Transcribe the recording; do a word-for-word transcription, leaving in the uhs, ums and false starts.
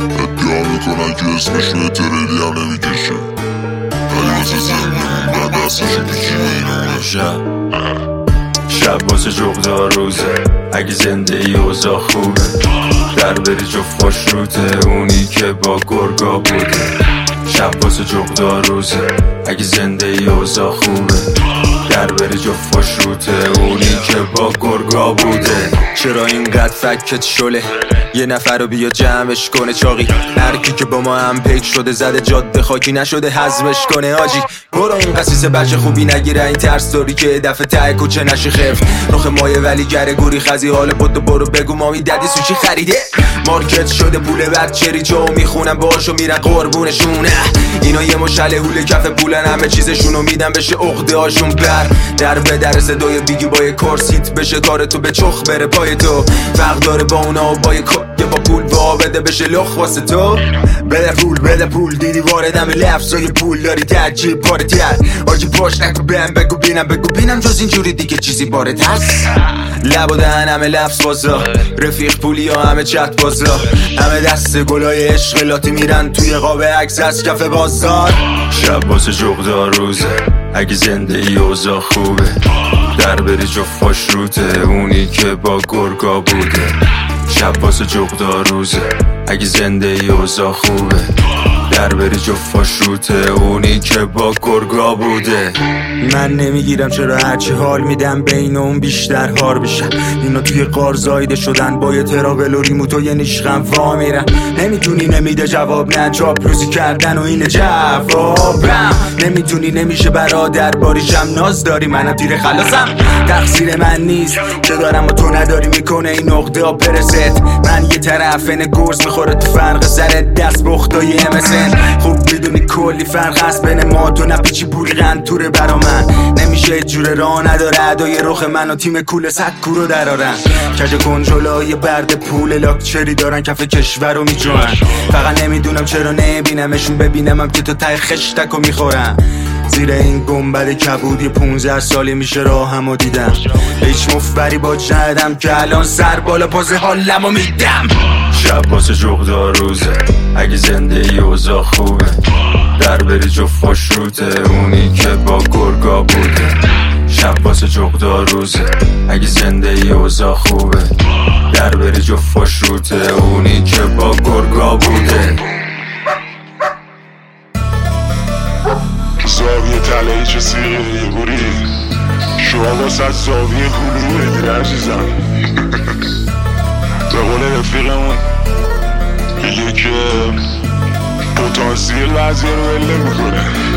ادعا میکنن که اسمشون تریلی هم نمیکشه، ولی واسه زندگیمون بعد دستشون پیچی اینونه. شب شب واسه جغدار روزه، اگه زنده ای اوضاع خوبه، در بری جفت باش روته، اونی که با گرگا بوده. شب واسه جغدار روزه، اگه زنده ای اوضاع خوبه، در بری جفت باش روته، اونی که با گرگا بوده. چرا اینقدر فکت شله، یه نفر رو بیا جمعش کنه چاقی، هرکی که با ما هم پیک شده زده جاده خاکی نشده حذفش کنه آجی. برو اون قصیصه بچه خوبی نگیره این ترس داری که دفعه ته کوچه نشی خفت، نخ مایه ولی گره گوری خزی حال بودو برو بگو مامی ددی سوچی خریده. مارکت شده پول بچری جو میخونم باشو میرن قربونشونه، اینا یه مشله هوله کف پولن، همه چیزشونو میدن بشه عقده هاشون بر در به در صدای بیگی با یه کورسیت بشه کار تو به چخ بره پای تو، فرق داره با اونا و با یه یه با پول با بده بشه لخ واسه تو. بده پول بده پول دیدی واردم لفظای پول داری ترجیب پاره تر آجی پاش نکو بهم بگو بینم بگو بینم جز اینجوری دیگه چیزی بارد هست. لب و دهن همه لفظ بازا، رفیق پولی ها همه چت بازا، همه دست گلای عشق لاتی میرن توی قاب عکس از کف بازار. شب واسه جغدار روزه، اگه زنده ای اوضاع خوبه، در بری جفت باش روته، اونی که با گرگا بوده. شب واسه جغدار روزه، اگه زنده ای اوضاع خوبه، در بری جفت باش روته، اونی که با گرگا بوده. من نمیگیرم چرا هرچی حال میدم بین اون بیشتر هار بشن، اینا توی قار زایده شدن با یه تراول و ریموت و یه نیشخم وا میرن، نمیتونی نمیده جواب نه چاپلوسی کردن و اینه جوابم، نمیتونی نمیشه برادر باریشم ناز داری منم تیر خلاصم، تقصیر من نیست که دارم و تو نداری میکنه این نقطه ها پرست، من یه طرفن گرز میخوره تو فرق سر دست بختای امسن، خوب میدونی کلی فرق هست بین ما تو نپیچی پولی غنطوره برا من، نمیشه جوره راه نداره ادای رخ من و تیم کول صد کورو درارن، کج کنجولای برد پول لاکچری دارن کف کشور رو میجوان، فقط نمیدونم چرا نبینمشون ببینمم که تو ته خشتکو میخورم. زیر این گنبد کبودی پونزده سالی میشه راهمو دیدم، هیچ مفبری با ندم که الان سر بالا پاز حالمو میدم. شب واسه جغدار روزه، اگه زنده ای اوضاع خوبه، در بری جفت باش روته، اونی که با گرگا بوده. شب واسه جغدار روزه، اگه زنده ای اوضاع خوبه، در بری جفت باش روته، اونی که با گرگا بوده. زاویه تلایی چه سیغه یه بوری شما واسه زاویه کول رو بدیر عزیزم. به قول رفیقمون میگه که پتانسیل وزیه رو بله میکنه.